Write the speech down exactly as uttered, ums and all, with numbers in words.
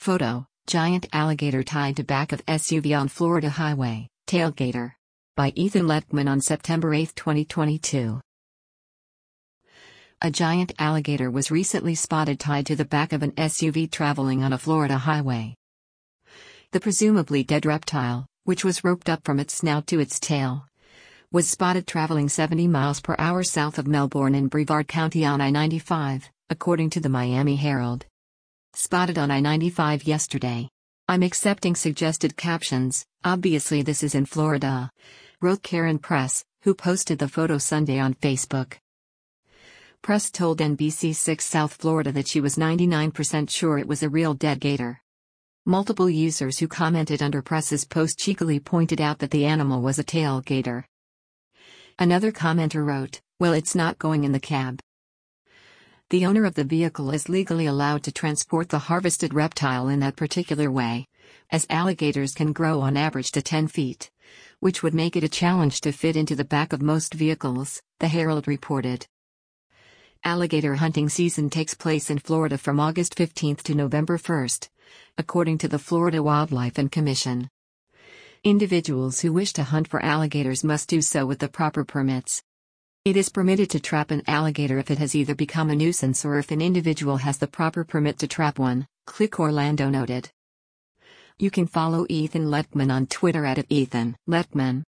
Photo: Giant alligator tied to back of S U V on Florida highway, tailgater. By Ethan Letman on September eighth, twenty twenty-two. A giant alligator was recently spotted tied to the back of an S U V traveling on a Florida highway. The presumably dead reptile, which was roped up from its snout to its tail, was spotted traveling seventy miles per hour south of Melbourne in Brevard County on I ninety-five, according to the Miami Herald. Spotted on I ninety-five yesterday. I'm accepting suggested captions, obviously this is in Florida, wrote Karen Press, who posted the photo Sunday on Facebook. Press told N B C six South Florida that she was ninety-nine percent sure it was a real dead gator. Multiple users who commented under Press's post cheekily pointed out that the animal was a tailgater. Another commenter wrote, "Well, it's not going in the cab." The owner of the vehicle is legally allowed to transport the harvested reptile in that particular way, as alligators can grow on average to ten feet, which would make it a challenge to fit into the back of most vehicles, the Herald reported. Alligator hunting season takes place in Florida from August fifteenth to November first, according to the Florida Wildlife and Commission. Individuals who wish to hunt for alligators must do so with the proper permits. It is permitted to trap an alligator if it has either become a nuisance or if an individual has the proper permit to trap one, Click Orlando noted. You can follow Ethan Letman on Twitter at Ethan Letman.